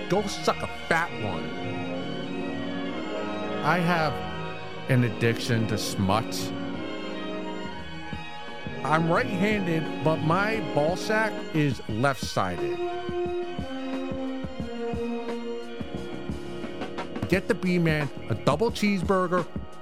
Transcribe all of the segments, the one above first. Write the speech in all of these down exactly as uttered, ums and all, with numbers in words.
Go suck a fat one. I have an addiction to smuts. I'm right-handed, but my ball sack is left-sided. Get the B-Man a double cheeseburger.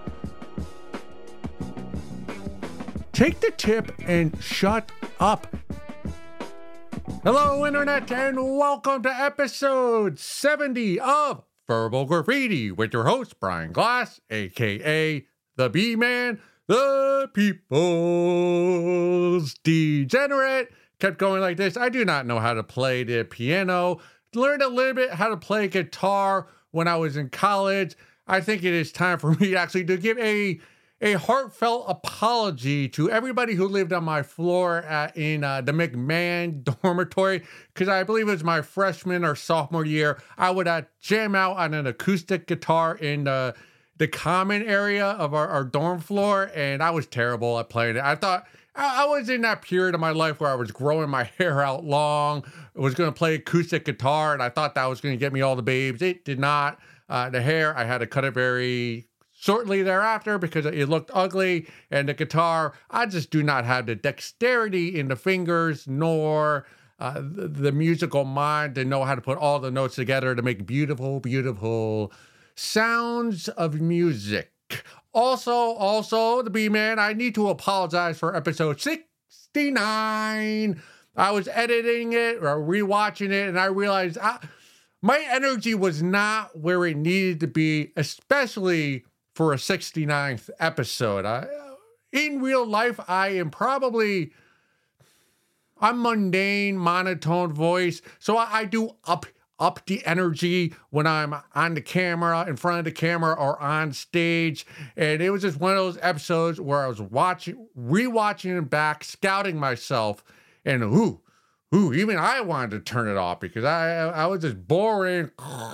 Take the tip and shut up. Hello, Internet, and welcome to episode seventy of Verbal Graffiti with your host, Brian Glass, a k a. The B-Man, the People's Degenerate. Kept going like this. I do not know how to play the piano. Learned a little bit how to play guitar when I was in college. I think it is time for me actually to give a a heartfelt apology to everybody who lived on my floor at, in uh, the McMahon dormitory, because I believe it was my freshman or sophomore year. I would uh, jam out on an acoustic guitar in the, the common area of our, our dorm floor, and I was terrible at playing it. I thought I, I was in that period of my life where I was growing my hair out long. I was going to play acoustic guitar, and I thought that was going to get me all the babes. It did not. Uh, the hair, I had to cut it very shortly thereafter because it looked ugly, and the guitar, I just do not have the dexterity in the fingers nor uh, the, the musical mind to know how to put all the notes together to make beautiful, beautiful sounds of music. Also, also, the B-Man, I need to apologize for episode sixty-nine. I was editing it or rewatching it, and I realized I, my energy was not where it needed to be, especially for a sixty-ninth episode. I, in real life, I am probably, I'm mundane, monotone voice. So I, I do up, up the energy when I'm on the camera, in front of the camera, or on stage. And it was just one of those episodes where I was watching, rewatching it back, scouting myself, and ooh, ooh, even I wanted to turn it off because I, I was just boring.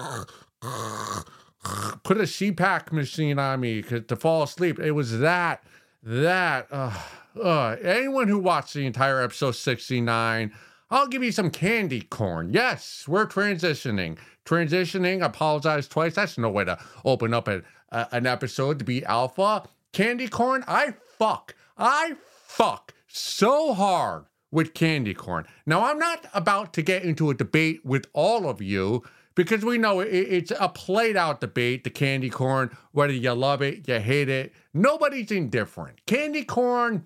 Put a C PAC machine on me to fall asleep. It was that, that, uh, uh, anyone who watched the entire episode sixty-nine, I'll give you some candy corn. Yes, we're transitioning. Transitioning, apologize twice. That's no way to open up a, a, an episode to be alpha. Candy corn, I fuck. I fuck so hard with candy corn. Now, I'm not about to get into a debate with all of you, because we know it, it's a played out debate, the candy corn, whether you love it, you hate it. Nobody's indifferent. Candy corn,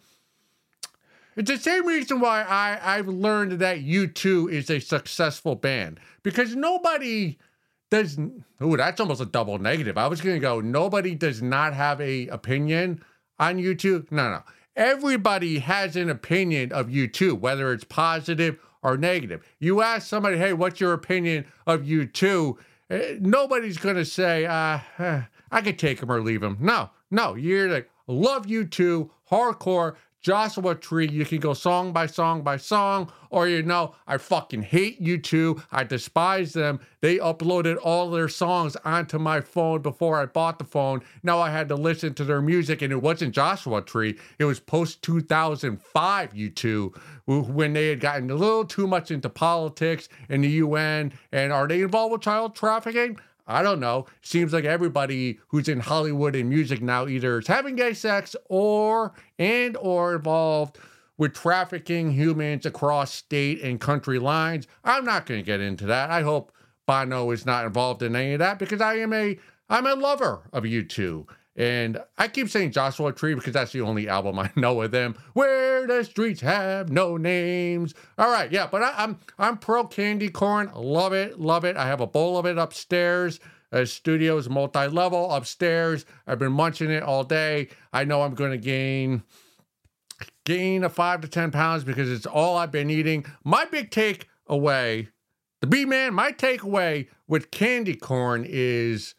it's the same reason why I, I've learned that U two is a successful band. Because nobody does, ooh, that's almost a double negative. I was going to go, nobody does not have a opinion on U two. No, no. Everybody has an opinion of U two, whether it's positive or negative. You ask somebody, hey, what's your opinion of U two? Uh, nobody's going to say, uh, uh, I could take him or leave him. No, no, you're like, love U two, hardcore, Joshua Tree. You can go song by song by song, or you know, I fucking hate U two. I despise them. They uploaded all their songs onto my phone before I bought the phone. Now I had to listen to their music, and it wasn't Joshua Tree. It was post two thousand five U two, when they had gotten a little too much into politics and the U N. And are they involved with child trafficking? I don't know. Seems like everybody who's in Hollywood and music now either is having gay sex or and or involved with trafficking humans across state and country lines. I'm not going to get into that. I hope Bono is not involved in any of that, because I am a I'm a lover of U two. And I keep saying Joshua Tree because that's the only album I know of them. Where the streets have no names. All right, yeah, but I, I'm I'm pro candy corn. Love it, love it. I have a bowl of it upstairs. Uh, studio's multi-level upstairs. I've been munching it all day. I know I'm going to gain gain a five to ten pounds because it's all I've been eating. My big takeaway, the B-Man, my takeaway with candy corn is,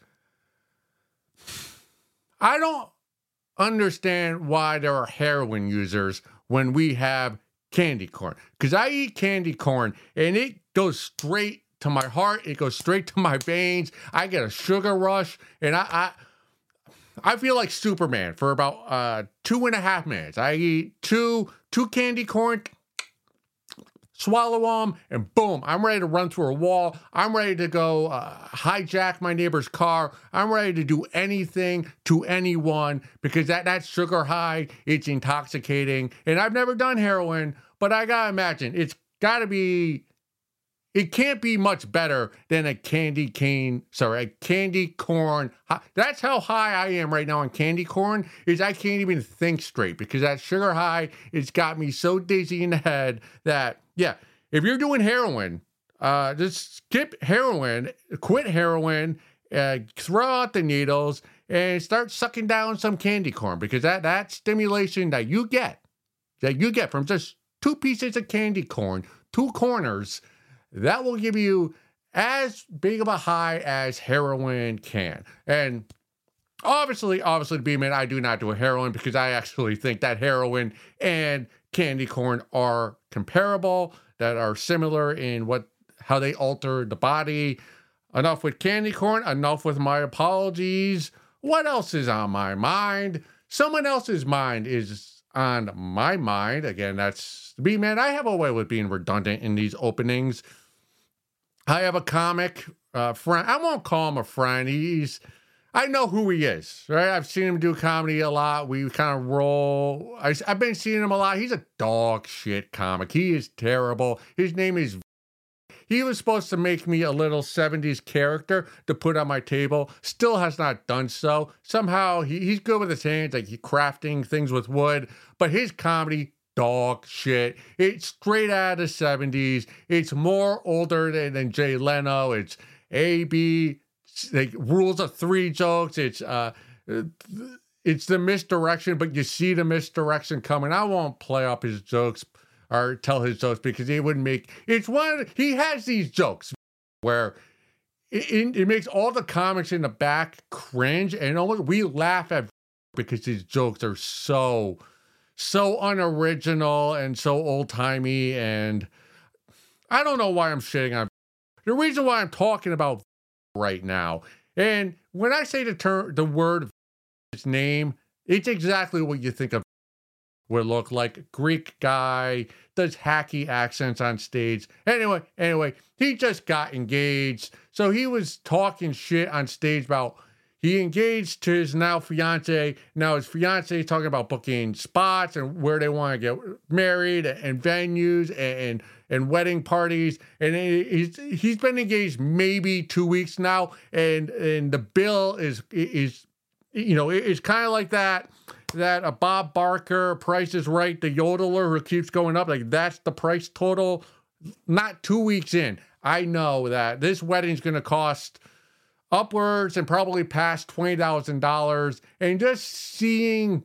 I don't understand why there are heroin users when we have candy corn. Because I eat candy corn and it goes straight to my heart. It goes straight to my veins. I get a sugar rush, and I I, I feel like Superman for about uh, two and a half minutes. I eat two two candy corn, swallow them, and boom, I'm ready to run through a wall. I'm ready to go uh, hijack my neighbor's car. I'm ready to do anything to anyone because that, that sugar high, it's intoxicating. And I've never done heroin, but I gotta imagine it's gotta be, it can't be much better than a candy cane, sorry, a candy corn. That's how high I am right now on candy corn, is I can't even think straight because that sugar high, it's got me so dizzy in the head that, yeah, if you're doing heroin, uh, just skip heroin, quit heroin, uh, throw out the needles, and start sucking down some candy corn because that, that stimulation that you get, that you get from just two pieces of candy corn, two corners, that will give you as big of a high as heroin can. And obviously, obviously, to be admitted, I do not do a heroin because I actually think that heroin and candy corn are comparable, that are similar in what how they alter the body. Enough with candy corn, enough with my apologies. What else is on my mind? Someone else's mind is on my mind. Again, that's me, man. I have a way with being redundant in these openings. I have a comic uh, friend. I won't call him a friend. He's, I know who he is, right? I've seen him do comedy a lot. We kind of roll. I, I've been seeing him a lot. He's a dog shit comic. He is terrible. His name is. He was supposed to make me a little seventies character to put on my table. Still has not done so. Somehow he, he's good with his hands, like he crafting things with wood. But his comedy, dog shit. It's straight out of the seventies. It's more older than, than Jay Leno. It's A, B, like rules of three jokes. It's uh, it's the misdirection, but you see the misdirection coming. I won't play up his jokes or tell his jokes because he wouldn't make, it's one, he has these jokes where it, it, it makes all the comics in the back cringe, and almost we laugh at because his jokes are so, so unoriginal and so old-timey, and I don't know why I'm shitting on the reason why I'm talking about right now. And when I say the term, the word its name, it's exactly what you think of would look like. Greek guy, does hacky accents on stage. Anyway, anyway, he just got engaged. So he was talking shit on stage about he engaged to his now fiance. Now his fiance is talking about booking spots and where they want to get married and venues and and wedding parties. And he's he's been engaged maybe two weeks now, and and the bill is is you know it's kind of like that. That a Bob Barker, Price is Right, the yodeler who keeps going up, like that's the price total. Not two weeks in, I know that this wedding's going to cost upwards and probably past twenty thousand dollars. And just seeing,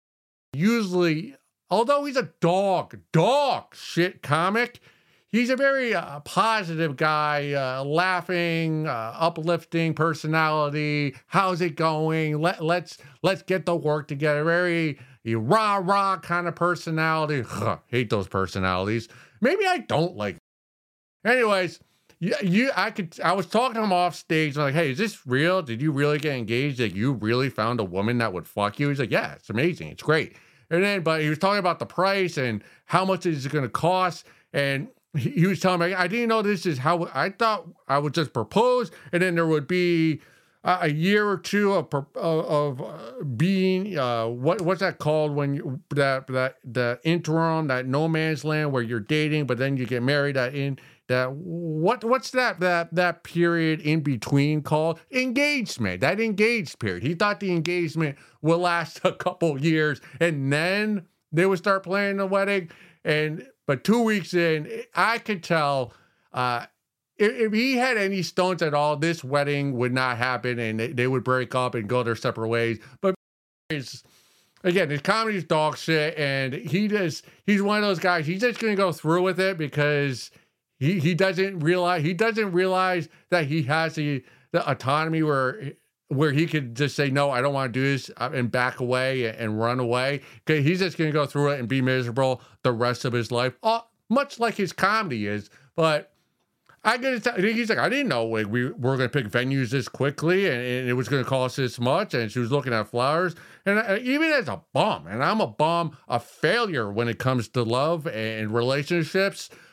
usually, although he's a dog, dog shit comic, he's a very uh, positive guy, uh, laughing, uh, uplifting personality. How's it going? Let, let's let's get the work together. Very rah rah kind of personality. Ugh, hate those personalities. Maybe I don't like. Anyways, you, you I could I was talking to him off stage. I'm like, hey, is this real? Did you really get engaged? Like, you really found a woman that would fuck you? He's like, yeah, it's amazing. It's great. And then, but he was talking about the price and how much is it going to cost, and he was telling me, I didn't know this is how, I thought I would just propose and then there would be a, a year or two of, of, of being, uh, what what's that called when you, that, that, the interim, that no man's land where you're dating, but then you get married, that in, that, what, what's that, that, that period in between called? Engagement, that engaged period. He thought the engagement would last a couple years and then they would start planning the wedding. And But two weeks in, I could tell uh, if, if he had any stones at all, this wedding would not happen and they, they would break up and go their separate ways. But it's, again, his comedy's dog shit, and he just, he's one of those guys, he's just going to go through with it because he, he doesn't realize, he doesn't realize that he has the, the autonomy where where he could just say, no, I don't want to do this and back away and run away. Okay, he's just going to go through it and be miserable the rest of his life, uh, much like his comedy is. But I get to he's like, I didn't know like, we were going to pick venues this quickly and, and it was going to cost this much. And she was looking at flowers. And I, even as a bum, and I'm a bum, a failure when it comes to love and relationships,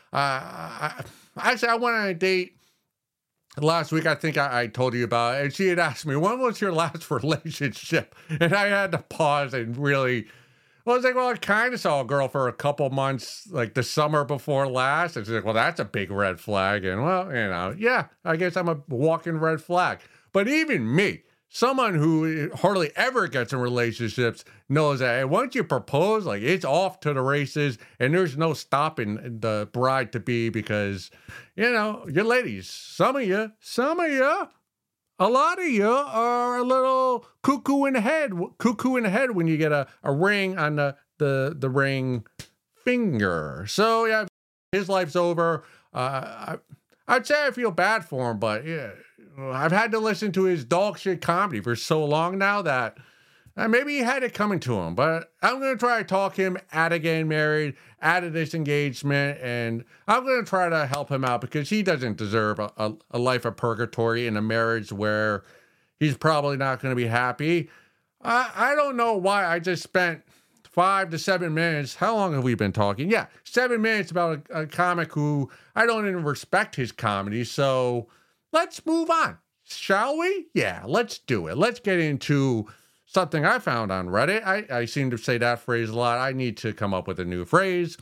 Uh, I, actually, I went on a date last week. I think I, I told you about it. And she had asked me, when was your last relationship? And I had to pause and really, I was like, well, I kind of saw a girl for a couple months, like the summer before last. And she's like, well, that's a big red flag. And well, you know, yeah, I guess I'm a walking red flag. But even me, someone who hardly ever gets in relationships, knows that hey, once you propose, like it's off to the races and there's no stopping the bride to be because, you know, you ladies, some of you, some of you, a lot of you are a little cuckoo in the head, cuckoo in the head when you get a, a ring on the, the, the ring finger. So yeah, his life's over. Uh, I, I'd say I feel bad for him, but yeah, I've had to listen to his dog shit comedy for so long now that uh, maybe he had it coming to him. But I'm going to try to talk him out of getting married, out of this engagement, and I'm going to try to help him out because he doesn't deserve a, a, a life of purgatory in a marriage where he's probably not going to be happy. I, I don't know why I just spent five to seven minutes. How long have we been talking? Yeah, seven minutes about a, a comic who I don't even respect his comedy. So let's move on, shall we? Yeah, let's do it. Let's get into something I found on Reddit. I, I seem to say that phrase a lot. I need to come up with a new phrase.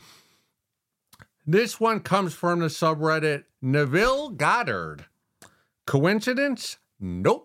This one comes from the subreddit Neville Goddard. Coincidence? Nope.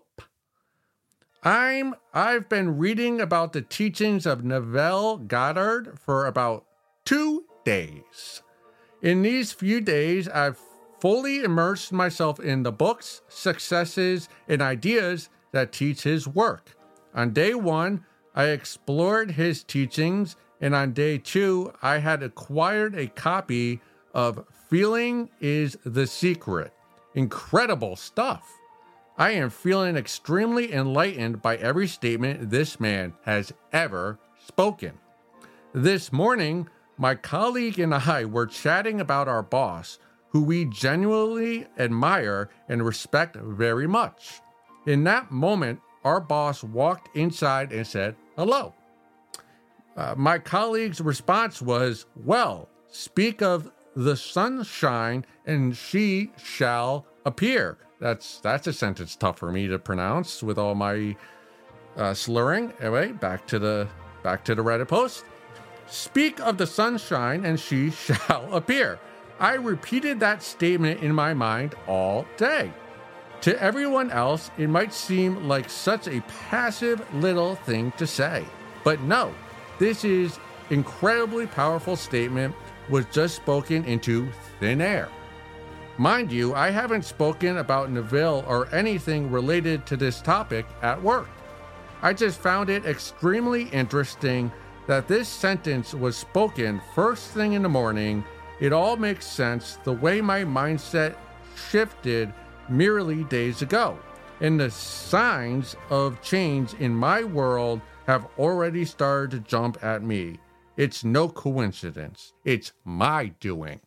I'm, I've been reading about the teachings of Neville Goddard for about two days. In these few days, I've fully immersed myself in the books, successes, and ideas that teach his work. On day one, I explored his teachings, and on day two, I had acquired a copy of Feeling is the Secret. Incredible stuff. I am feeling extremely enlightened by every statement this man has ever spoken. This morning, my colleague and I were chatting about our boss, who we genuinely admire and respect very much. In that moment, our boss walked inside and said, hello. Uh, my colleague's response was, well, speak of the sunshine and she shall appear. That's that's a sentence tough for me to pronounce with all my uh, slurring. Anyway, back to the back to the Reddit post. Speak of the sunshine and she shall appear. I repeated that statement in my mind all day. To everyone else, it might seem like such a passive little thing to say. But no, this is incredibly powerful statement was just spoken into thin air. Mind you, I haven't spoken about Neville or anything related to this topic at work. I just found it extremely interesting that this sentence was spoken first thing in the morning. It all makes sense the way my mindset shifted merely days ago. And the signs of change in my world have already started to jump at me. It's no coincidence. It's my doing.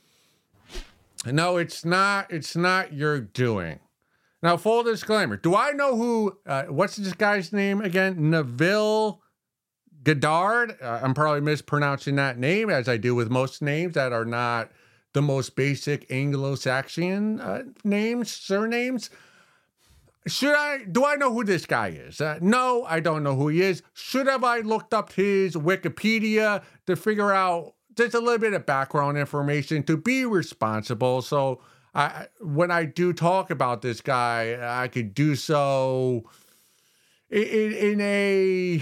No, it's not. It's not your doing. Now, full disclaimer. Do I know who, uh, what's this guy's name again? Neville Goddard. Uh, I'm probably mispronouncing that name, as I do with most names that are not the most basic Anglo-Saxon uh, names, surnames. Should I, do I know who this guy is? Uh, no, I don't know who he is. Should have I looked up his Wikipedia to figure out just a little bit of background information to be responsible? So I, when I do talk about this guy, I could do so in, in a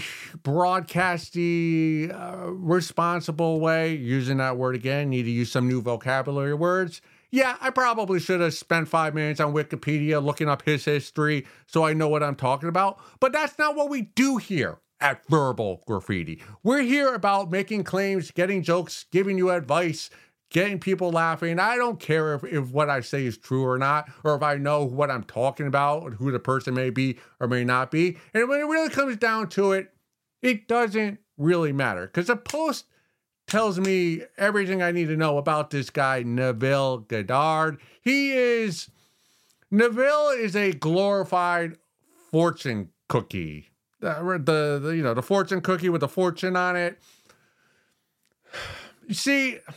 broadcasty, uh, responsible way. Using that word again, need to use some new vocabulary words. Yeah, I probably should have spent five minutes on Wikipedia looking up his history so I know what I'm talking about. But that's not what we do here at Verbal Graffiti. We're here about making claims, getting jokes, giving you advice, getting people laughing. I don't care if, if what I say is true or not, or if I know what I'm talking about, or who the person may be or may not be. And when it really comes down to it, it doesn't really matter. Because a post tells me everything I need to know about this guy, Neville Goddard. He is, Neville is a glorified fortune cookie. The, the, the, you know, the fortune cookie with the fortune on it. You see,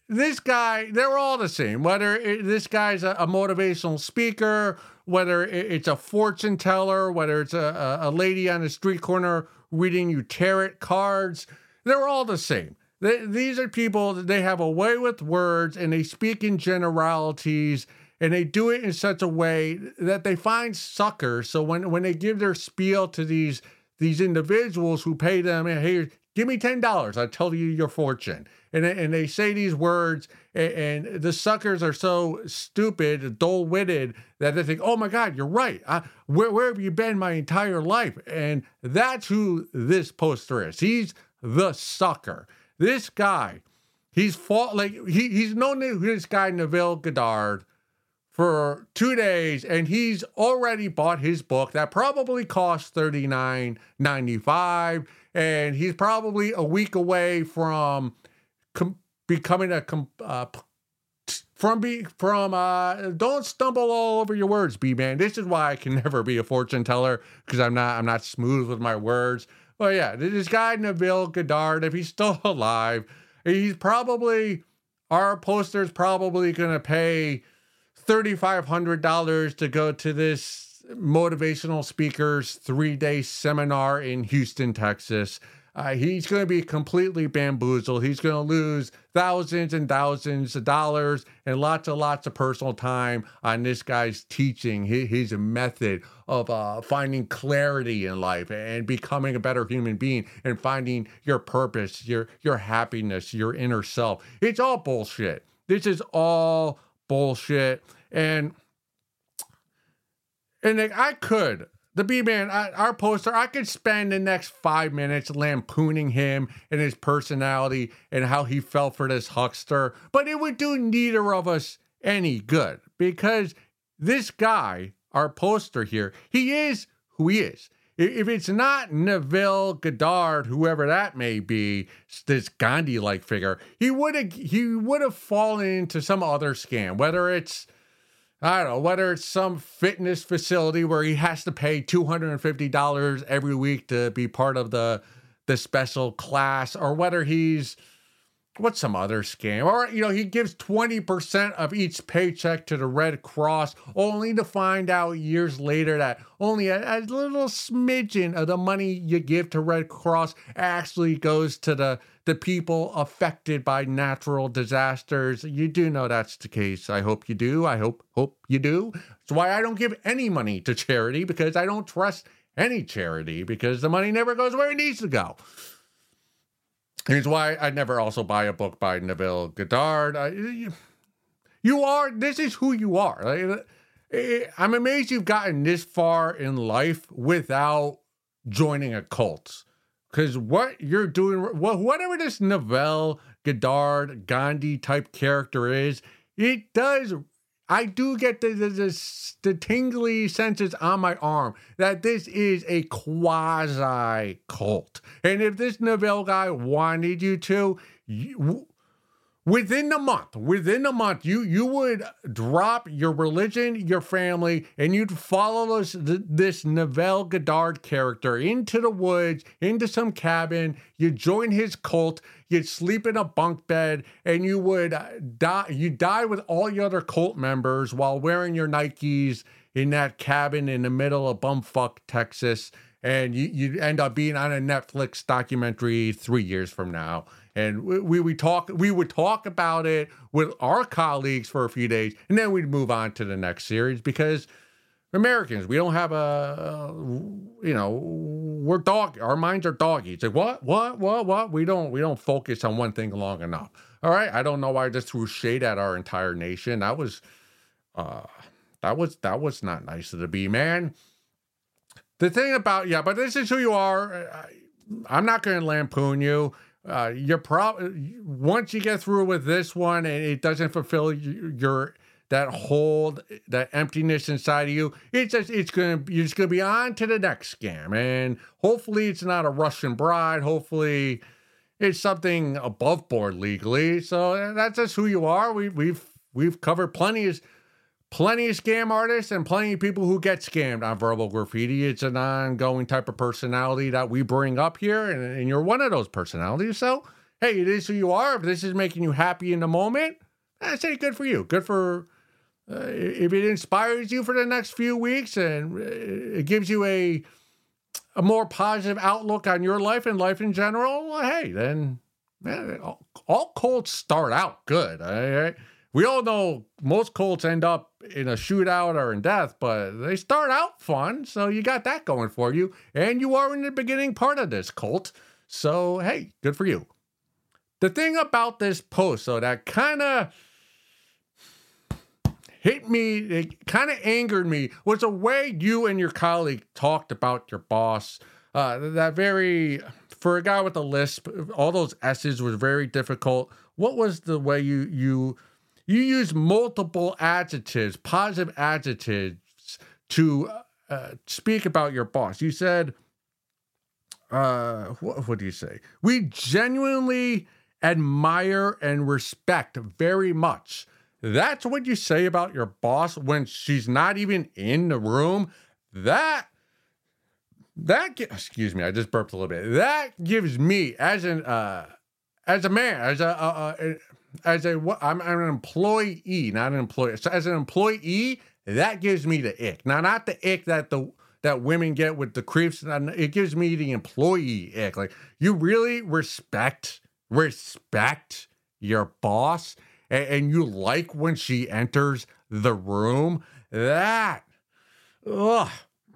this guy, they're all the same. Whether it, this guy's a, a motivational speaker, whether it, it's a fortune teller, whether it's a, a, a lady on the street corner reading you tarot cards, they're all the same. They, these are people, they have a way with words and they speak in generalities and they do it in such a way that they find suckers. So when, when they give their spiel to these, these individuals who pay them, hey, give me ten dollars, I'll tell you your fortune. And, and they say these words and, and the suckers are so stupid, dull-witted that they think, oh my God, you're right. I, where, where have you been my entire life? And that's who this poster is. He's the sucker. This guy, he's fought like he, he's known this guy Neville Goddard for two days, and he's already bought his book that probably cost thirty-nine ninety-five, and he's probably a week away from com- becoming a com- uh, from be from uh don't stumble all over your words, B-Man. This is why I can never be a fortune teller, because I'm not I'm not smooth with my words. Well, yeah, this guy, Neville Goddard, if he's still alive, he's probably, our poster's probably going to pay three thousand five hundred dollars to go to this motivational speaker's three-day seminar in Houston, Texas. Uh, he's going to be completely bamboozled. He's going to lose thousands and thousands of dollars and lots and lots of personal time on this guy's teaching, his, his method of uh, finding clarity in life and becoming a better human being and finding your purpose, your, your happiness, your inner self. It's all bullshit. This is all bullshit. And, and I could... The B-Man, our poster, I could spend the next five minutes lampooning him and his personality and how he fell for this huckster, but it would do neither of us any good, because this guy, our poster here, he is who he is. If it's not Neville Goddard, whoever that may be, this Gandhi-like figure, he would have he would have fallen into some other scam, whether it's I don't know, whether it's some fitness facility where he has to pay two hundred fifty dollars every week to be part of the the special class, or whether he's, what's some other scam? Or, you know, he gives twenty percent of each paycheck to the Red Cross, only to find out years later that only a, a little smidgen of the money you give to Red Cross actually goes to the the people affected by natural disasters. You do know that's the case. I hope you do. I hope hope you do. That's why I don't give any money to charity, because I don't trust any charity, because the money never goes where it needs to go. Here's why I never also buy a book by Neville Goddard. I, you, you are, this is who you are. I'm amazed you've gotten this far in life without joining a cult. Because what you're doing, whatever this Neville Goddard, Gandhi type character is, it does, I do get the, the, the, the tingly senses on my arm that this is a quasi cult. And if this Neville guy wanted you to, you, within a month, within a month, you you would drop your religion, your family, and you'd follow this, this Neville Goddard character into the woods, into some cabin. You'd join his cult. You'd sleep in a bunk bed, and you would die. You die with all your other cult members while wearing your Nikes in that cabin in the middle of bumfuck Texas. And you, you'd end up being on a Netflix documentary three years from now. And we, we, we talk, we would talk about it with our colleagues for a few days, and then we'd move on to the next series, because Americans, we don't have a, you know, we're dog, our minds are doggy. It's like, what, what, what, what? We don't, we don't focus on one thing long enough. All right. I don't know why I just threw shade at our entire nation. That was, uh, that was, that was not nice of the B-Man. The thing about, yeah, but this is who you are. I, I'm not going to lampoon you. Uh, you're probably, once you get through with this one and it doesn't fulfill your, your that hold, that emptiness inside of you, it's just, it's going to, you're just going to be on to the next scam. And hopefully it's not a Russian bride. Hopefully it's something above board legally. So that's just who you are. We, we've, we've covered plenty of, plenty of scam artists and plenty of people who get scammed on Verbal Graffiti. It's an ongoing type of personality that we bring up here, and, and you're one of those personalities. So hey, it is who you are. If this is making you happy in the moment, I say good for you. Good for, uh, if it inspires you for the next few weeks and it gives you a, a more positive outlook on your life and life in general, well, hey, then man, all, all cults start out good. All right? We all know most cults end up in a shootout or in death, but they start out fun. So you got that going for you. And you are in the beginning part of this cult. So, hey, good for you. The thing about this post, though, that kind of hit me, it kind of angered me, was the way you and your colleague talked about your boss. Uh, that very, for a guy with a lisp, all those S's was very difficult. What was the way you you you used multiple adjectives, positive adjectives, to uh, speak about your boss? You said, uh, what, what do you say? We genuinely admire and respect very much. That's what you say about your boss when she's not even in the room. That, that, excuse me, I just burped a little bit. That gives me, as an, uh, as a man, as a, uh, uh, as a, I'm, I'm an employee, not an employee. So as an employee, that gives me the ick. Now, not the ick that the, that women get with the creeps. It gives me the employee ick. Like, you really respect, respect your boss, and, and you like when she enters the room. That, ugh.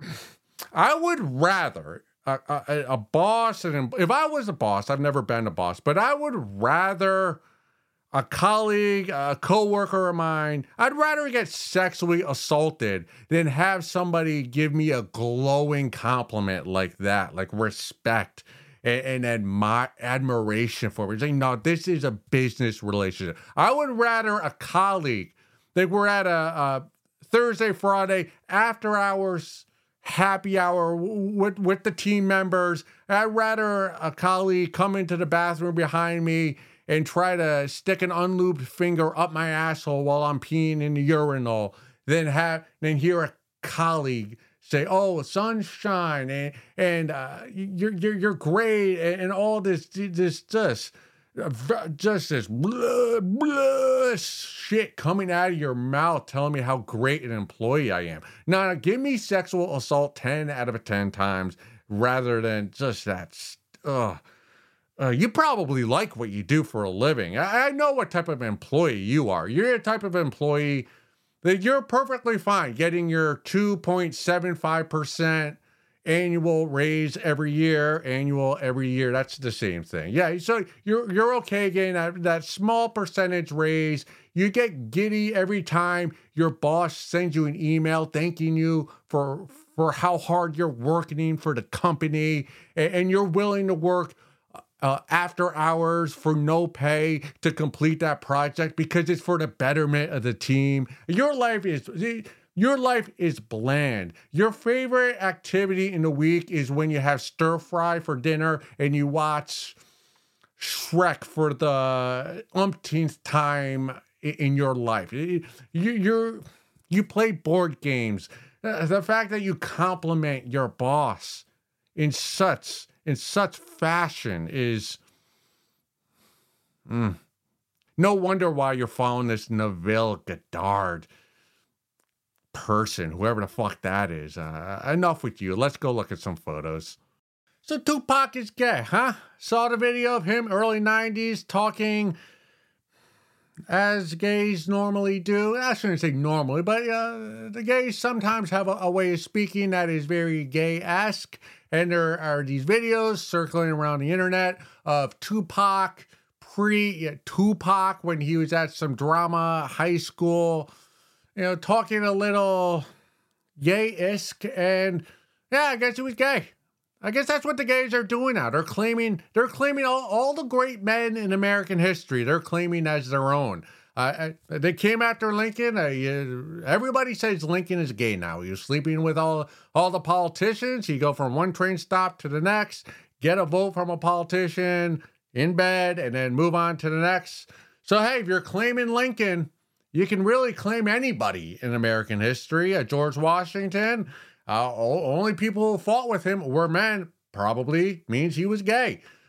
I would rather a, a, a boss, and if I was a boss, I've never been a boss, but I would rather a colleague, a coworker of mine, I'd rather get sexually assaulted than have somebody give me a glowing compliment like that, like respect and, and admi- admiration for me. Saying, no, this is a business relationship. I would rather a colleague, like we're at a, a Thursday, Friday, after hours, happy hour with, with the team members. I'd rather a colleague come into the bathroom behind me and try to stick an unlubed finger up my asshole while I'm peeing in the urinal than have than hear a colleague say, "Oh, sunshine," and and uh, you're you're you're great, and, and all this this just just this blah, blah shit coming out of your mouth telling me how great an employee I am. Now, give me sexual assault ten out of ten times rather than just that. Ugh. Uh, you probably like what you do for a living. I, I know what type of employee you are. You're a type of employee that you're perfectly fine getting your two point seven five percent annual raise every year, annual every year. That's the same thing. Yeah, so you're you're okay getting that, that small percentage raise. You get giddy every time your boss sends you an email thanking you for, for how hard you're working for the company, and, and you're willing to work Uh, after hours for no pay to complete that project because it's for the betterment of the team. Your life is your life is bland. Your favorite activity in the week is when you have stir fry for dinner and you watch Shrek for the umpteenth time in your life. You you're, you play board games. The fact that you compliment your boss in such in such fashion is mm, no wonder why you're following this Neville Goddard person, whoever the fuck that is. Uh, enough with you. Let's go look at some photos. So Tupac is gay, huh? Saw the video of him early nineties talking as gays normally do. I shouldn't say normally, but uh, the gays sometimes have a, a way of speaking that is very gay-esque. And there are these videos circling around the internet of Tupac pre yeah, Tupac when he was at some drama high school, you know, talking a little gay-esque. And yeah, I guess he was gay. I guess that's what the gays are doing now. They're claiming they're claiming all, all the great men in American history. They're claiming as their own. Uh, they came after Lincoln. Uh, everybody says Lincoln is gay now. He was sleeping with all, all the politicians. He go from one train stop to the next, get a vote from a politician in bed, and then move on to the next. So, hey, if you're claiming Lincoln, you can really claim anybody in American history. Uh, George Washington, uh, only people who fought with him were men. Probably means he was gay.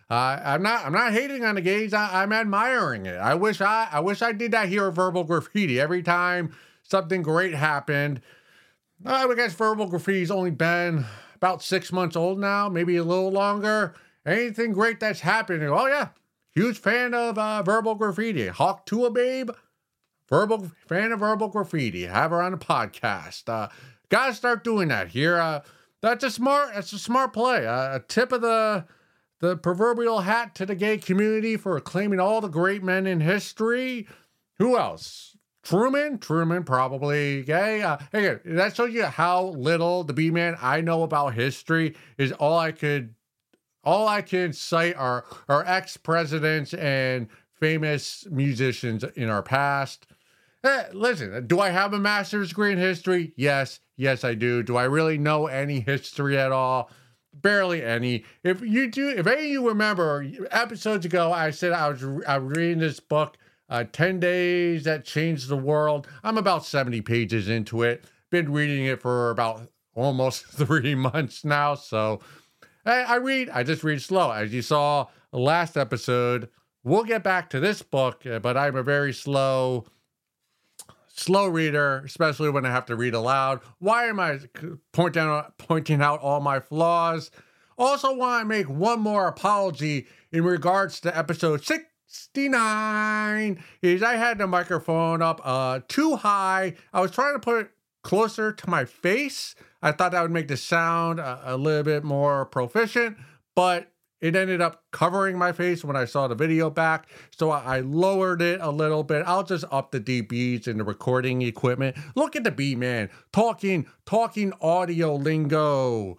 Uh, I'm not. I'm not hating on the gays. I, I'm admiring it. I wish I. I wish I did that here at Verbal Graffiti. Every time something great happened, I would guess Verbal Graffiti's only been about six months old now, maybe a little longer. Anything great that's happening? Oh yeah, huge fan of uh, Verbal Graffiti. Hawk Tua Babe, Verbal fan of Verbal Graffiti. Have her on the podcast. Uh, gotta start doing that here. Uh, that's a smart. That's a smart play. Uh, a tip of the. The proverbial hat to the gay community for acclaiming all the great men in history. Who else? Truman? Truman, probably gay. Uh, again, that shows you how little the B-Man I know about history is all I could, all I can cite are, are ex-presidents and famous musicians in our past. Eh, listen, do I have a master's degree in history? Yes. Yes, I do. Do I really know any history at all? Barely any. If you do, if any of you remember, episodes ago, I said I was, I was reading this book, uh, ten days That Changed the World. I'm about seventy pages into it. Been reading it for about almost three months now. So I, I read, I just read slow. As you saw last episode, we'll get back to this book, but I'm a very slow Slow reader, especially when I have to read aloud. Why am I pointing out, pointing out all my flaws? Also want to make one more apology in regards to episode sixty-nine. Is I had the microphone up uh, too high. I was trying to put it closer to my face. I thought that would make the sound a, a little bit more proficient, but it ended up covering my face when I saw the video back, so I lowered it a little bit. I'll just up the D Bs in the recording equipment. Look at the B-Man talking, talking audio lingo.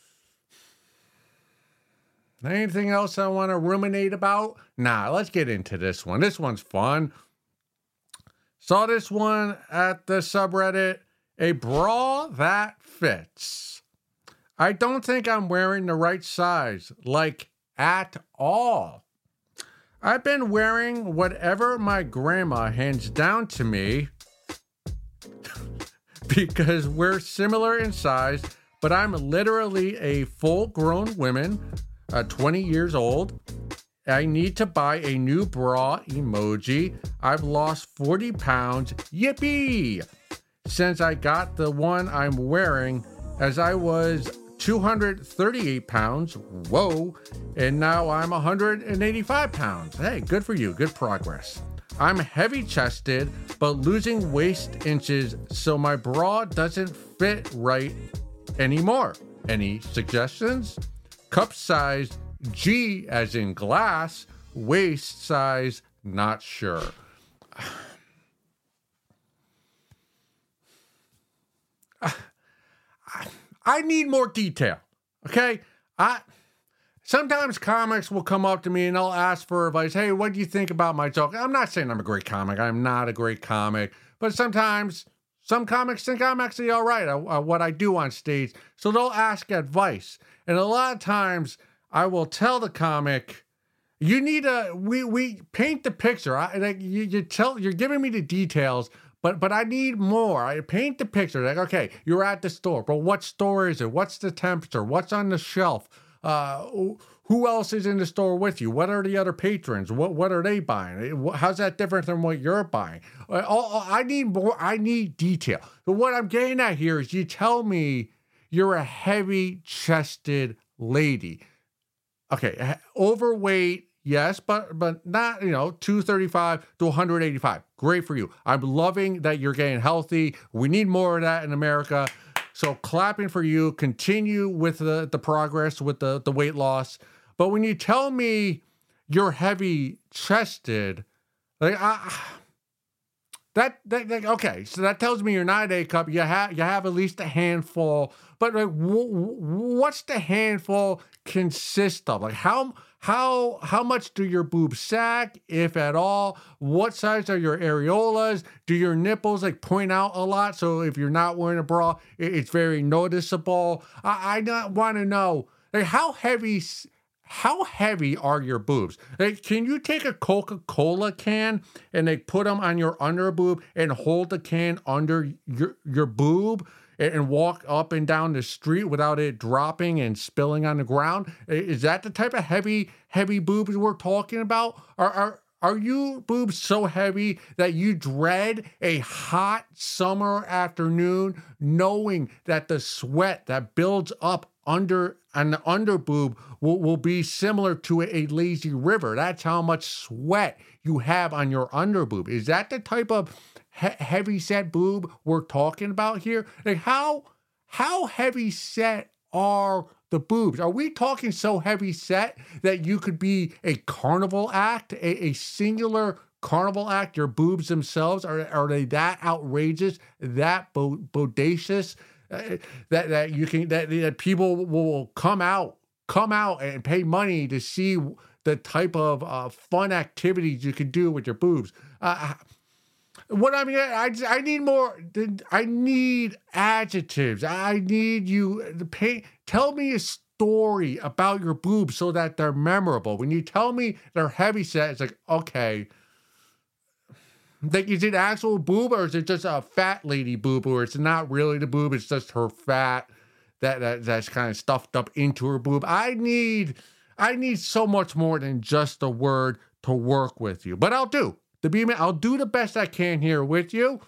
Anything else I want to ruminate about? Nah, let's get into this one. This one's fun. Saw this one at the subreddit. A bra that fits. I don't think I'm wearing the right size, like at all. I've been wearing whatever my grandma hands down to me because we're similar in size, but I'm literally a full-grown woman, uh, twenty years old. I need to buy a new bra emoji. I've lost forty pounds, yippee, since I got the one I'm wearing, as I was two hundred thirty-eight pounds, whoa, and now I'm one hundred eighty-five pounds. Hey, good for you, good progress. I'm heavy-chested, but losing waist inches so my bra doesn't fit right anymore. Any suggestions? Cup size, G as in glass, waist size, not sure. I need more detail, okay? I sometimes comics will come up to me and they'll ask for advice. Hey, what do you think about my joke? I'm not saying I'm a great comic. I'm not a great comic. But sometimes some comics think I'm actually all right at, at what I do on stage. So they'll ask advice. And a lot of times I will tell the comic, you need a, we we paint the picture. I, like you, you tell, you're giving me the details, But but I need more. I paint the picture. Like, okay, you're at the store, but what store is it? What's the temperature? What's on the shelf? Uh, who else is in the store with you? What are the other patrons? What what are they buying? How's that different than what you're buying? I need more. I need detail. But what I'm getting at here is you tell me you're a heavy-chested lady. Okay, overweight. Yes, but but not, you know, two thirty-five to one hundred eighty-five. Great for you. I'm loving that you're getting healthy. We need more of that in America. So clapping for you. Continue with the, the progress with the, the weight loss. But when you tell me you're heavy-chested, like I, that, that, that okay, so that tells me you're not an A cup. You have you have at least a handful. But like, w- w- what's the handful consist of? Like how how how much do your boobs sag, if at all? What size are your areolas? Do your nipples like point out a lot? So if you're not wearing a bra, it, it's very noticeable. I, I not want to know like how heavy. How heavy are your boobs? Like, can you take a Coca-Cola can and like put them on your under boob and hold the can under your, your boob? and, and walk up and down the street without it dropping and spilling on the ground? Is that the type of heavy, heavy boobs we're talking about? Are, are, are you boobs so heavy that you dread a hot summer afternoon knowing that the sweat that builds up under on the under boob will, will be similar to a, a lazy river? That's how much sweat you have on your under boob. Is that the type of he- heavy set boob we're talking about here? Like how how heavy set are the boobs? Are we talking so heavy set that you could be a carnival act, a, a singular carnival act? Your boobs themselves, are are they that outrageous, that bo- bodacious? Uh, that that you can that, that people will come out come out and pay money to see the type of uh, fun activities you can do with your boobs. Uh, what I mean, I I need more. I need adjectives. I need you to pay. Tell me a story about your boobs so that they're memorable. When you tell me they're heavy set, it's like, okay. Like, is it actual boob or is it just a fat lady boob, or it's not really the boob, it's just her fat that, that that's kind of stuffed up into her boob? I need I need so much more than just a word to work with you. But I'll do. The be I'll do the best I can here with you.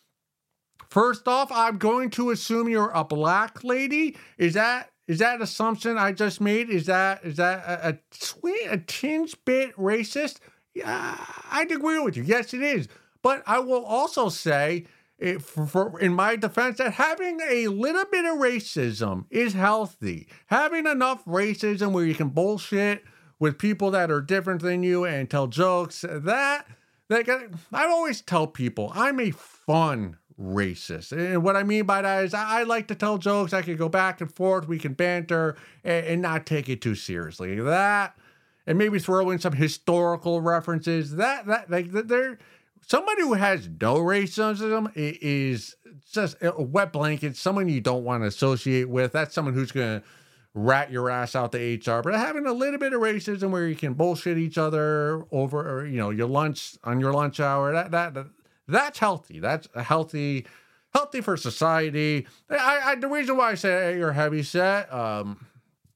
First off, I'm going to assume you're a black lady. Is that is that assumption I just made? Is that is that a, a, twin, a tinge bit racist? Yeah, I'd agree with you. Yes, it is. But I will also say, it, for, for, in my defense, that having a little bit of racism is healthy. Having enough racism where you can bullshit with people that are different than you and tell jokes, that, that I always tell people I'm a fun racist. And what I mean by that is I, I like to tell jokes. I can go back and forth. We can banter and, and not take it too seriously. That, and maybe throw in some historical references. That, that, like, they're... Somebody who has no racism is just a wet blanket, someone you don't want to associate with. That's someone who's going to rat your ass out to H R. But having a little bit of racism where you can bullshit each other over, or, you know, your lunch on your lunch hour, that that, that that's healthy. That's a healthy, healthy for society. I, I the reason why I say you're heavy set, um,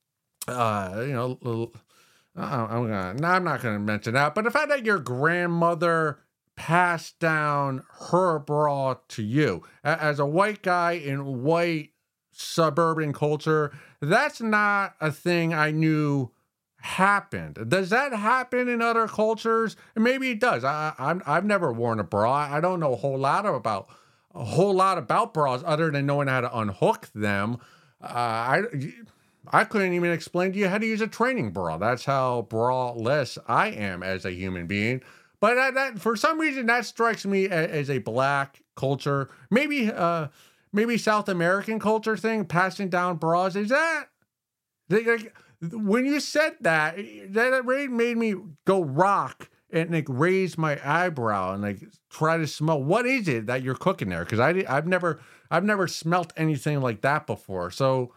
uh, you know, I'm gonna, no, I'm not gonna mention that. But the fact that your grandmother passed down her bra to you as a white guy in white suburban culture, that's not a thing I knew happened. Does that happen in other cultures? Maybe it does. I, I'm, I've never worn a bra. I don't know a whole lot about a whole lot about bras other than knowing how to unhook them. Uh, I I couldn't even explain to you how to use a training bra. That's how bra-less I am as a human being. But that, that, for some reason, that strikes me as, as a black culture, maybe uh, maybe South American culture thing, passing down bras. Is that, like, when you said that, that really made me go rock and like raise my eyebrow and like try to smell. What is it that you're cooking there? Because I I've never I've never smelt anything like that before. So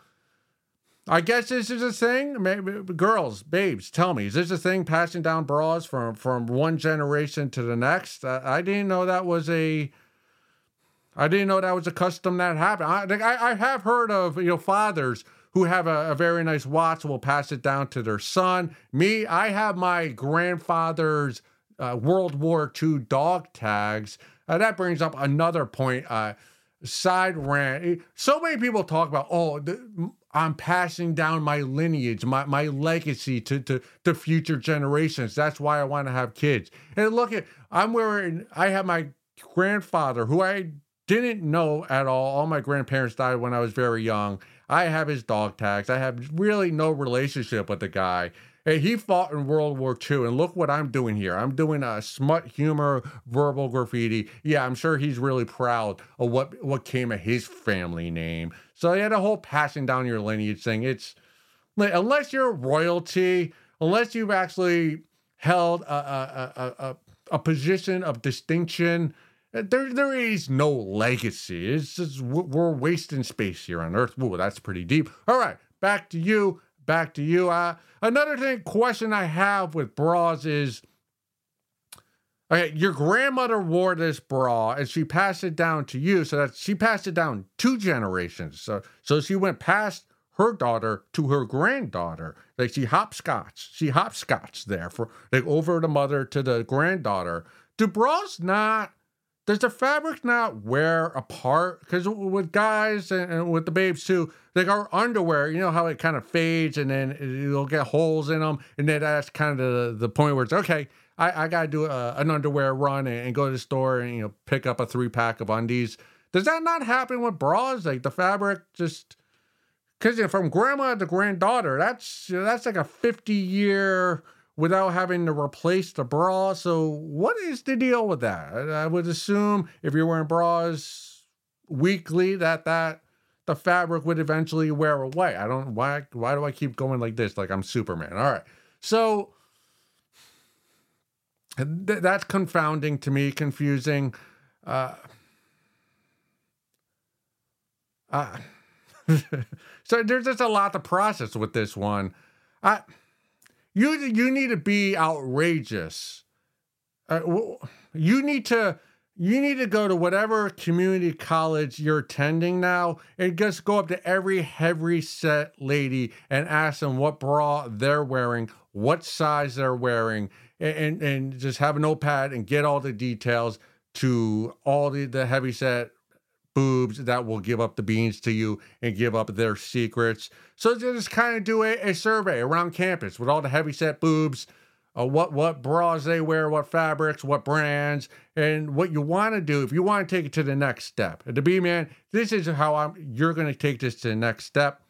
I guess this is a thing. Maybe, girls, babes, tell me, is this a thing, passing down bras from, from one generation to the next? Uh, I didn't know that was a, I didn't know that was a custom that happened. I, I, I have heard of, you know, fathers who have a, a very nice watch will pass it down to their son. Me, I have my grandfather's uh, World War Two dog tags. Uh, that brings up another point. Uh, side rant. So many people talk about, oh, the, I'm passing down my lineage, my, my legacy to, to, to future generations. That's why I want to have kids. And look at, I'm wearing, I have my grandfather who I didn't know at all. All my grandparents died when I was very young. I have his dog tags. I have really no relationship with the guy. Hey, he fought in World War Two, and look what I'm doing here. I'm doing a smut humor, verbal graffiti. Yeah, I'm sure he's really proud of what, what came of his family name. So yeah, the whole passing down your lineage thing, it's, unless you're royalty, unless you've actually held a, a, a, a, a position of distinction, there there is no legacy. It's just, we're wasting space here on Earth. Ooh, that's pretty deep. All right, back to you. Back to you. Uh, another thing, question I have with bras is, Okay, your grandmother wore this bra and she passed it down to you, so that she passed it down two generations. So, so she went past her daughter to her granddaughter. Like she hopscotch, she hopscotch there for like over the mother to the granddaughter. Do bras not? Does the fabric not wear apart? Because with guys and, and with the babes too, like our underwear, you know how it kind of fades and then it'll get holes in them, and then that's kind of the, the point where it's okay. I, I got to do a, an underwear run and, and go to the store and, you know, pick up a three pack of undies. Does that not happen with bras? Like the fabric just, because you know, from grandma to granddaughter, that's, you know, that's like a fifty year without having to replace the bra. So what is the deal with that? I, I would assume if you're wearing bras weekly that that the fabric would eventually wear away. I don't, why, why do I keep going like this? Like I'm Superman. All right. So Th- that's confounding to me, confusing. Uh, uh, so there's just a lot to process with this one. I, you you need to be outrageous. Uh, you need to you need to go to whatever community college you're attending now and just go up to every heavy set lady and ask them what bra they're wearing, what size they're wearing. And, and just have a notepad and get all the details to all the, the heavy set boobs that will give up the beans to you and give up their secrets. So just kind of do a, a survey around campus with all the heavy set boobs, uh, what, what bras they wear, what fabrics, what brands, and what you want to do if you want to take it to the next step. And to be man, this is how I'm, you're going to take this to the next step.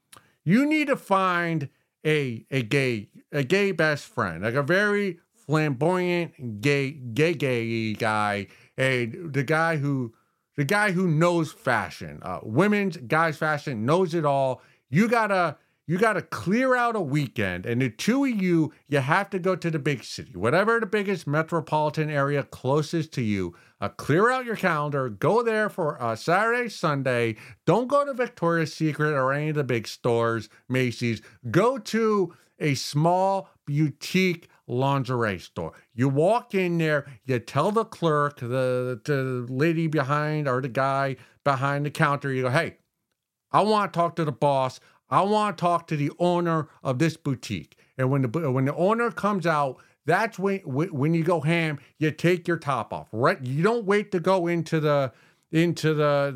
You need to find a, a gay, a gay best friend, like a very flamboyant gay, gay, gay guy, a the guy who, the guy who knows fashion, uh, women's, guys' fashion, knows it all. You gotta, you gotta clear out a weekend, and the two of you, you have to go to the big city, whatever the biggest metropolitan area closest to you. Uh, clear out your calendar, go there for uh, Saturday, Sunday. Don't go to Victoria's Secret or any of the big stores, Macy's. Go to a small boutique lingerie store. You walk in there, you tell the clerk, the, the lady behind or the guy behind the counter, you go, hey, I want to talk to the boss. I want to talk to the owner of this boutique. And when the when the owner comes out, that's when when you go ham, you take your top off, right? You don't wait to go into the into the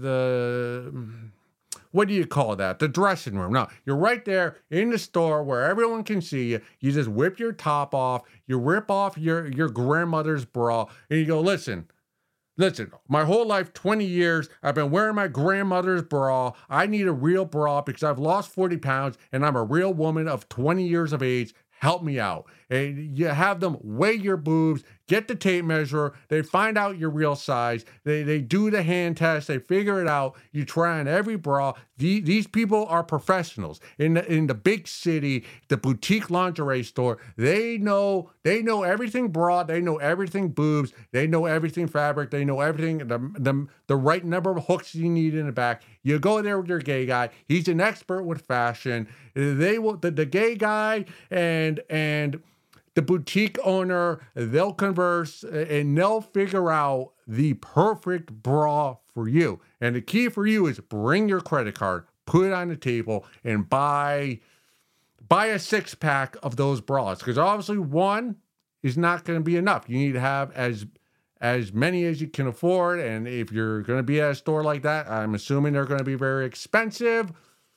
the what do you call that? The dressing room. No, you're right there in the store where everyone can see you. You just whip your top off, you rip off your your grandmother's bra, and you go, listen, listen, my whole life, twenty years, I've been wearing my grandmother's bra. I need a real bra because I've lost forty pounds and I'm a real woman of twenty years of age. Help me out. And you have them weigh your boobs, get the tape measure. They find out your real size. They they do the hand test. They figure it out. You try on every bra. The, these people are professionals in the in the big city, the boutique lingerie store. They know they know everything bra. They know everything boobs. They know everything fabric. They know everything the the the right number of hooks you need in the back. You go there with your gay guy. He's an expert with fashion. They will the, the gay guy and and the boutique owner, they'll converse and they'll figure out the perfect bra for you. And the key for you is bring your credit card, put it on the table, and buy buy a six pack of those bras. Because obviously one is not going to be enough. You need to have as as many as you can afford. And if you're going to be at a store like that, I'm assuming they're going to be very expensive.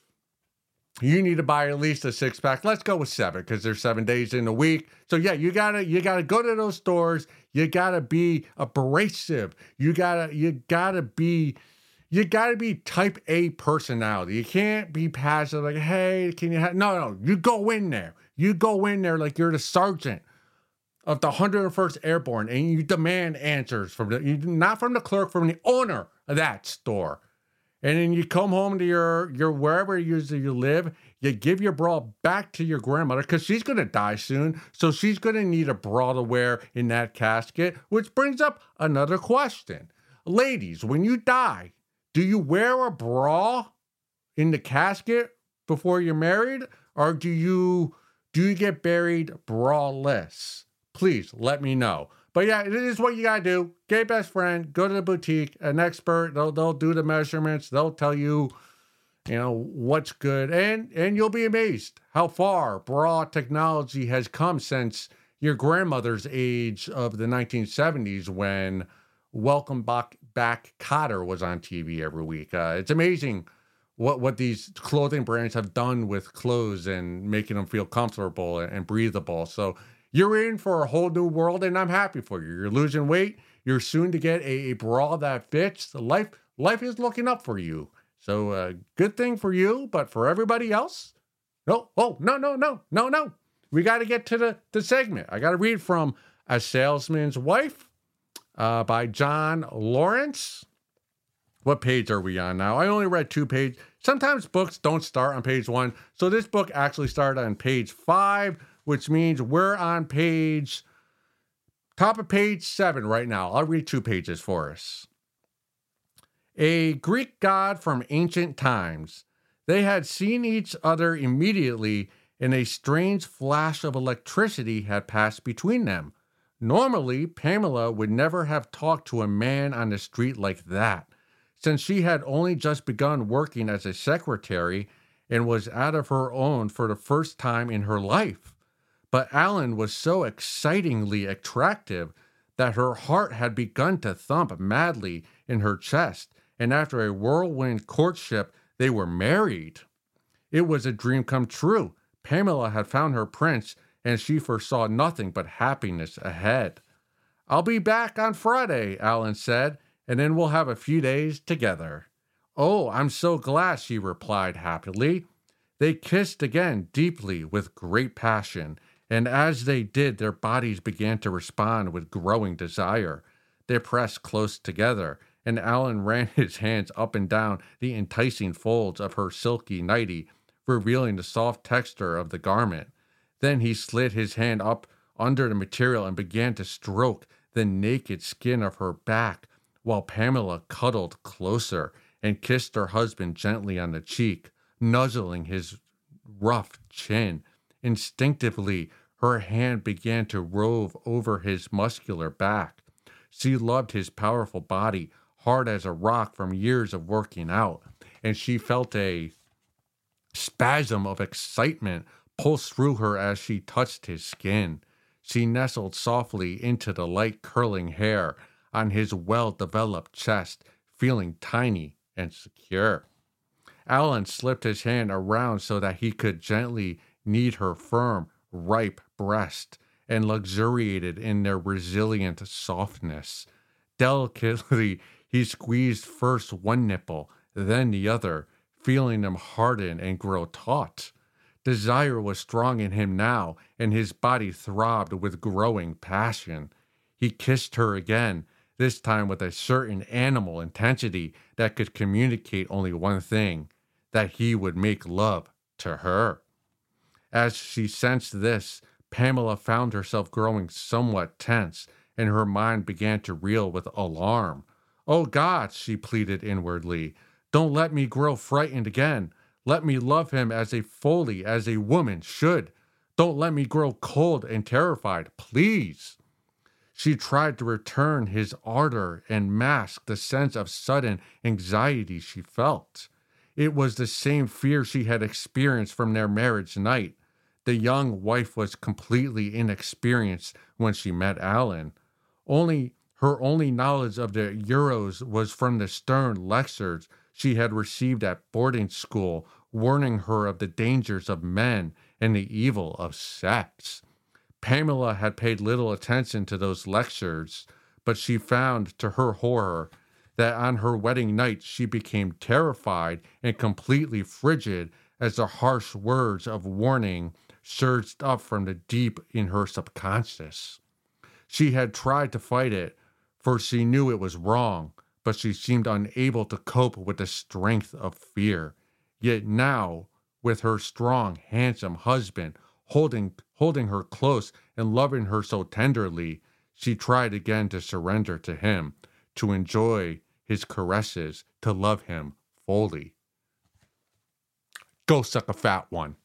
You need to buy at least a six pack. Let's go with seven because there's seven days in a week. So yeah, you gotta you gotta go to those stores. You gotta be abrasive. You gotta you gotta be you gotta be type A personality. You can't be passive like, hey, can you have no no. You go in there. You go in there like you're the sergeant of the one hundred first Airborne, and you demand answers from the not from the clerk, from the owner of that store. And then you come home to your, your wherever you usually you live, you give your bra back to your grandmother because she's going to die soon. So she's going to need a bra to wear in that casket, which brings up another question. Ladies, when you die, do you wear a bra in the casket before you're married? Or do you, do you get buried braless? Please let me know. But yeah, it is what you gotta do. Get a best friend, go to the boutique, an expert, they'll they'll do the measurements, they'll tell you, you know, what's good, and and you'll be amazed how far bra technology has come since your grandmother's age of the nineteen seventies when Welcome Back Back Cotter was on T V every week. Uh, it's amazing what what these clothing brands have done with clothes and making them feel comfortable and, and breathable. So you're in for a whole new world, and I'm happy for you. You're losing weight. You're soon to get a, a bra that fits. Life life is looking up for you. So uh, good thing for you, but for everybody else, no. Oh no no no no no. We got to get to the, the segment. I got to read from A Salesman's Wife uh, by John Lawrence. What page are we on now? I only read two pages. Sometimes books don't start on page one. So this book actually started on page five, which means we're on page, top of page seven right now. I'll read two pages for us. A Greek god from ancient times. They had seen each other immediately, and a strange flash of electricity had passed between them. Normally, Pamela would never have talked to a man on the street like that, since she had only just begun working as a secretary and was out of her own for the first time in her life. But Alan was so excitingly attractive that her heart had begun to thump madly in her chest, and after a whirlwind courtship, they were married. It was a dream come true. Pamela had found her prince, and she foresaw nothing but happiness ahead. I'll be back on Friday, Alan said, and then we'll have a few days together. Oh, I'm so glad, she replied happily. They kissed again deeply with great passion, and as they did, their bodies began to respond with growing desire. They pressed close together, and Alan ran his hands up and down the enticing folds of her silky nightie, revealing the soft texture of the garment. Then he slid his hand up under the material and began to stroke the naked skin of her back, while Pamela cuddled closer and kissed her husband gently on the cheek, nuzzling his rough chin. Instinctively, her hand began to rove over his muscular back. She loved his powerful body, hard as a rock from years of working out, and she felt a spasm of excitement pulse through her as she touched his skin. She nestled softly into the light curling hair on his well-developed chest, feeling tiny and secure. Alan slipped his hand around so that he could gently knead her firm, ripe breast, and luxuriated in their resilient softness. Delicately, he squeezed first one nipple, then the other, feeling them harden and grow taut. Desire was strong in him now, and his body throbbed with growing passion. He kissed her again, this time with a certain animal intensity that could communicate only one thing, that he would make love to her. As she sensed this, Pamela found herself growing somewhat tense, and her mind began to reel with alarm. Oh God, she pleaded inwardly, don't let me grow frightened again. Let me love him as a fully as a woman should. Don't let me grow cold and terrified, please. She tried to return his ardor and mask the sense of sudden anxiety she felt. It was the same fear she had experienced from their marriage night. The young wife was completely inexperienced when she met Alan. Only her only knowledge of the Euros was from the stern lectures she had received at boarding school, warning her of the dangers of men and the evil of sex. Pamela had paid little attention to those lectures, but she found, to her horror, that on her wedding night she became terrified and completely frigid as the harsh words of warning surged up from the deep in her subconscious. She had tried to fight it, for she knew it was wrong, but she seemed unable to cope with the strength of fear. Yet now, with her strong, handsome husband holding holding her close and loving her so tenderly, she tried again to surrender to him, to enjoy his caresses, to love him fully. Go suck a fat one.